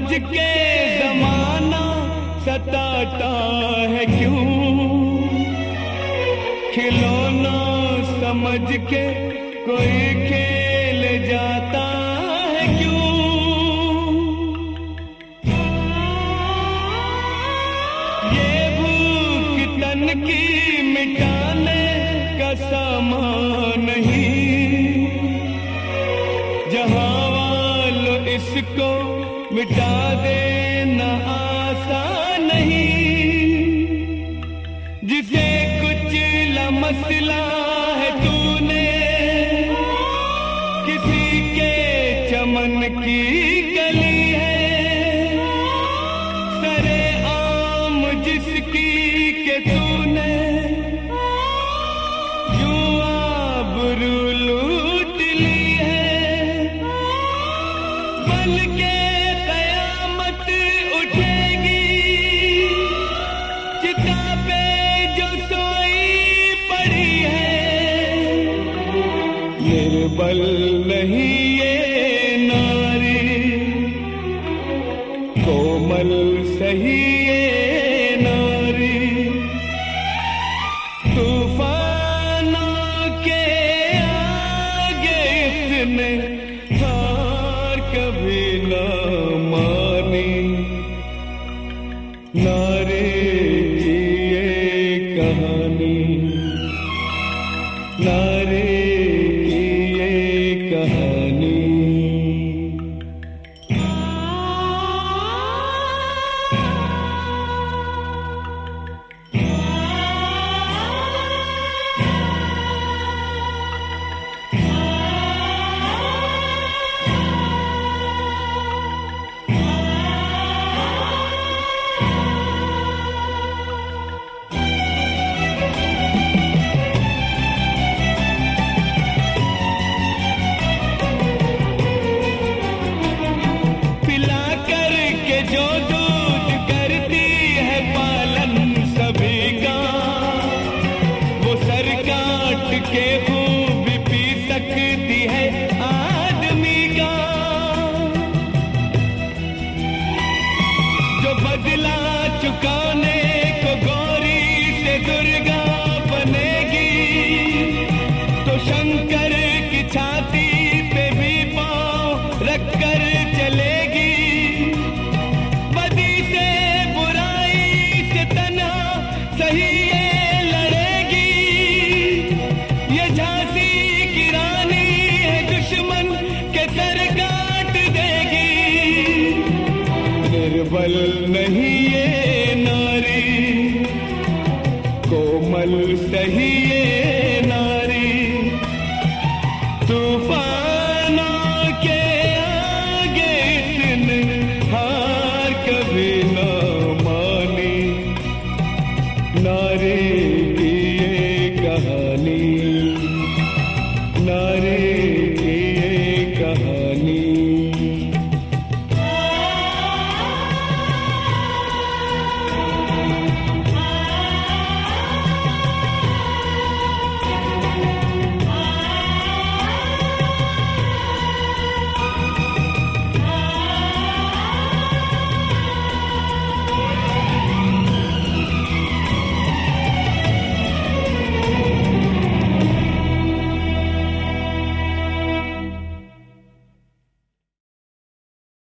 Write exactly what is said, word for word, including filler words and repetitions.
समझ के ज़माना सताता है क्यों, खिलौना समझ के कोई खेल जाता है क्यों। ये भूख तन की मिटाने का सामान नहीं, जहां वालों इसको मिटा देना आसान नहीं। जिसे कुछ मसला है तूने, किसी के चमन की गली है, सरे आम जिसकी के तूने यूं आबरू लूट ली है। बल्कि कयामत उठेगी चिता पे जो सोई पड़ी है। निर्बल नहीं ये नारी, कोमल सही ये नारी। तूफानों के आगे इसने हार कभी ना मानी। नारी की ये कहानी, नारी की ये कहानी। जो दूध करती है पालन सभी का, वो सर काट के खूब पी सकती है आदमी का। जो बदला चुकाने को गौरी से दुर्गा बनेगी, तो शंकर की छाती पे भी पाँव रखकर चलेगी। सही ये लड़ेगी, ये झांसी की रानी है, दुश्मन के सर काट देगी। निर्बल नहीं ये नारी, कोमल सही ये नारी। तूफानों के आगे इसने हार कभी ना मानी। नारी की ये कहानी, नारी की ये कहानी।